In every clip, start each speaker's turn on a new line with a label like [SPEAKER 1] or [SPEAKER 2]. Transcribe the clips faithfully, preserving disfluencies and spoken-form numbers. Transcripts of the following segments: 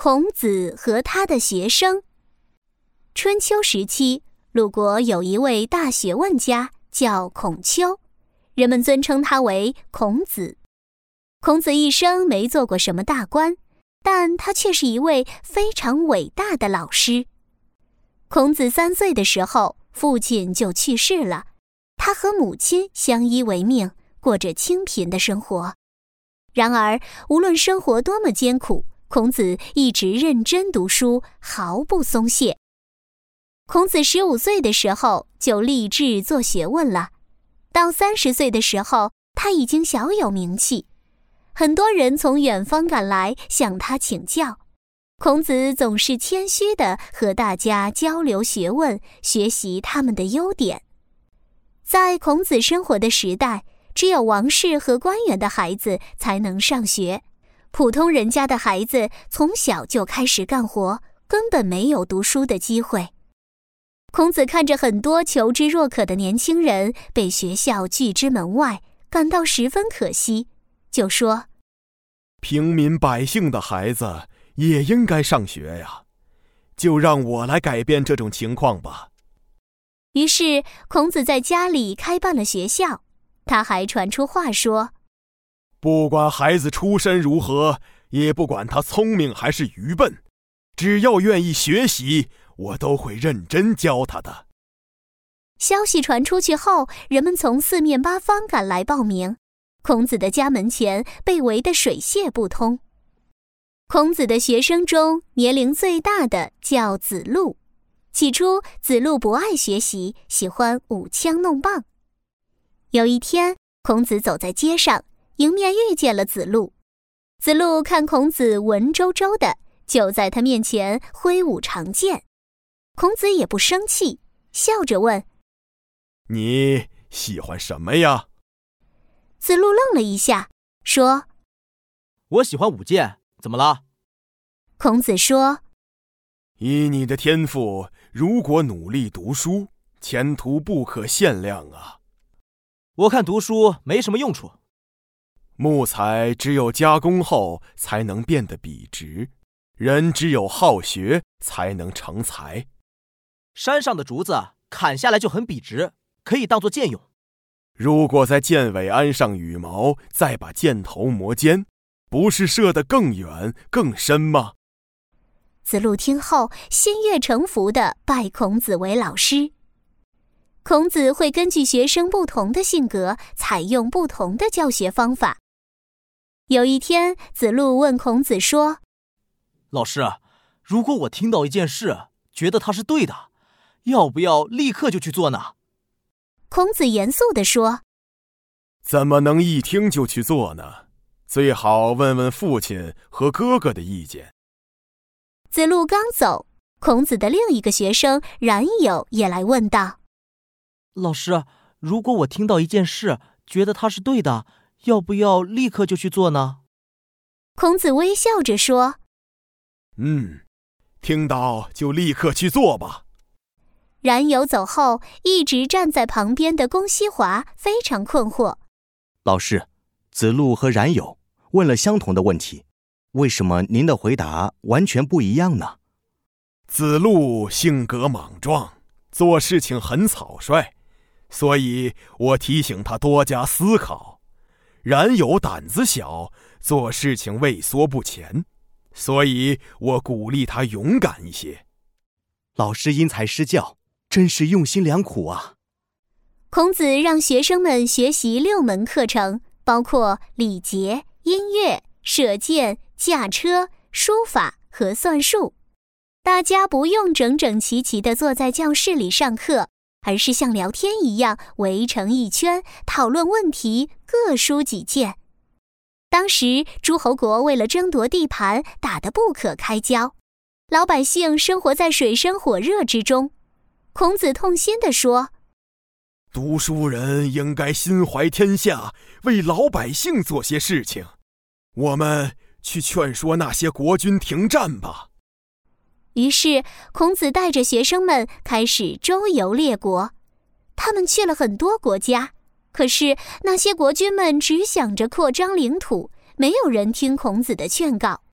[SPEAKER 1] 孔子和他的学生。春秋时期，鲁国有一位大学问家叫孔丘，人们尊称他为孔子。孔子一生没做过什么大官，但他却是一位非常伟大的老师。孔子三岁的时候，父亲就去世了，他和母亲相依为命，过着清贫的生活。然而，无论生活多么艰苦，孔子一直认真读书，毫不松懈。孔子十五岁的时候就立志做学问了，到三十岁的时候，他已经小有名气。很多人从远方赶来向他请教，孔子总是谦虚地和大家交流学问，学习他们的优点。在孔子生活的时代，只有王室和官员的孩子才能上学，普通人家的孩子从小就开始干活，根本没有读书的机会。孔子看着很多求知若渴的年轻人被学校拒之门外，感到十分可惜，就说：
[SPEAKER 2] 平民百姓的孩子也应该上学呀，就让我来改变这种情况吧。
[SPEAKER 1] 于是孔子在家里开办了学校，他还传出话说：
[SPEAKER 2] 不管孩子出身如何，也不管他聪明还是愚笨，只要愿意学习，我都会认真教他的。
[SPEAKER 1] 消息传出去后，人们从四面八方赶来报名，孔子的家门前被围得水泄不通。孔子的学生中，年龄最大的叫子路。起初，子路不爱学习，喜欢舞枪弄棒。有一天，孔子走在街上，迎面遇见了子路。子路看孔子文绉绉的，就在他面前挥舞长剑。孔子也不生气，笑着问：
[SPEAKER 2] 你喜欢什么呀？
[SPEAKER 1] 子路愣了一下，说：
[SPEAKER 3] 我喜欢舞剑，怎么了？
[SPEAKER 1] 孔子说：
[SPEAKER 2] 以你的天赋，如果努力读书，前途不可限量啊。
[SPEAKER 3] 我看读书没什么用处。
[SPEAKER 2] 木材只有加工后才能变得笔直，人只有好学才能成才。
[SPEAKER 3] 山上的竹子砍下来就很笔直，可以当作剑用。
[SPEAKER 2] 如果在剑尾安上羽毛，再把箭头磨尖，不是射得更远更深吗？
[SPEAKER 1] 子路听后，心悦诚服地拜孔子为老师。孔子会根据学生不同的性格，采用不同的教学方法。有一天，子路问孔子说：
[SPEAKER 3] 老师，如果我听到一件事，觉得它是对的，要不要立刻就去做呢？
[SPEAKER 1] 孔子严肃地说：
[SPEAKER 2] 怎么能一听就去做呢？最好问问父亲和哥哥的意见。
[SPEAKER 1] 子路刚走，孔子的另一个学生冉有也来问道：
[SPEAKER 3] 老师，如果我听到一件事，觉得它是对的，要不要立刻就去做呢？
[SPEAKER 1] 孔子微笑着说：
[SPEAKER 2] 嗯，听到就立刻去做吧。
[SPEAKER 1] 冉有走后，一直站在旁边的公西华非常困惑。
[SPEAKER 4] 老师，子路和冉有问了相同的问题，为什么您的回答完全不一样呢？
[SPEAKER 2] 子路性格莽撞，做事情很草率，所以我提醒他多加思考。冉有胆子小，做事情畏缩不前，所以我鼓励他勇敢一些。
[SPEAKER 4] 老师因材施教，真是用心良苦啊。
[SPEAKER 1] 孔子让学生们学习六门课程，包括礼节、音乐、射箭、驾车、书法和算术。大家不用整整齐齐地坐在教室里上课，而是像聊天一样围成一圈，讨论问题，各抒己见。当时诸侯国为了争夺地盘，打得不可开交，老百姓生活在水深火热之中。孔子痛心地说：
[SPEAKER 2] 读书人应该心怀天下，为老百姓做些事情。我们去劝说那些国君停战吧。
[SPEAKER 1] 于是孔子带着学生们开始周游列国。他们去了很多国家，可是那些国君们只想着扩张领土，没有人听孔子的劝告。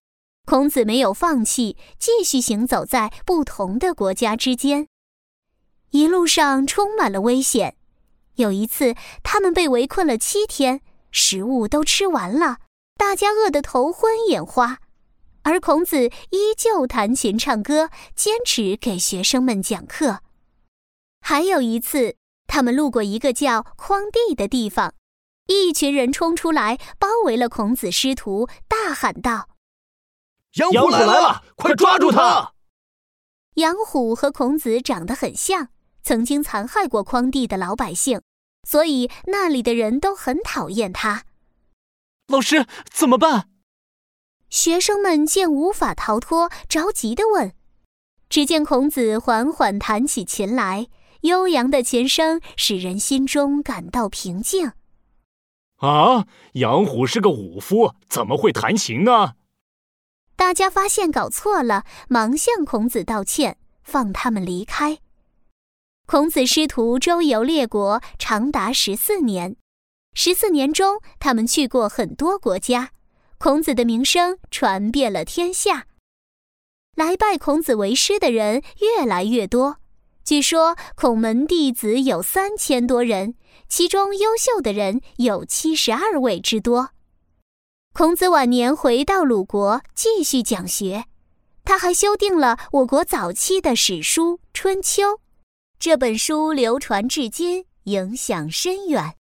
[SPEAKER 1] 孔子没有放弃，继续行走在不同的国家之间。一路上充满了危险，有一次他们被围困了七天，食物都吃完了，大家饿得头昏眼花，而孔子依旧弹琴唱歌，坚持给学生们讲课。还有一次，他们路过一个叫匡地的地方，一群人冲出来包围了孔子师徒，大喊道：
[SPEAKER 5] 杨虎来了，快抓住他！
[SPEAKER 1] 杨虎和孔子长得很像，曾经残害过匡地的老百姓，所以那里的人都很讨厌他。
[SPEAKER 3] 老师，怎么办？
[SPEAKER 1] 学生们见无法逃脱，着急地问。只见孔子缓缓弹起琴来，悠扬的琴声使人心中感到平静。
[SPEAKER 5] 啊，杨虎是个武夫，怎么会弹琴呢？
[SPEAKER 1] 大家发现搞错了，忙向孔子道歉，放他们离开。孔子师徒周游列国长达十四年，十四年中，他们去过很多国家，孔子的名声传遍了天下。来拜孔子为师的人越来越多，据说孔门弟子有三千多人，其中优秀的人有七十二位之多。孔子晚年回到鲁国继续讲学，他还修订了我国早期的史书《春秋》，这本书流传至今，影响深远。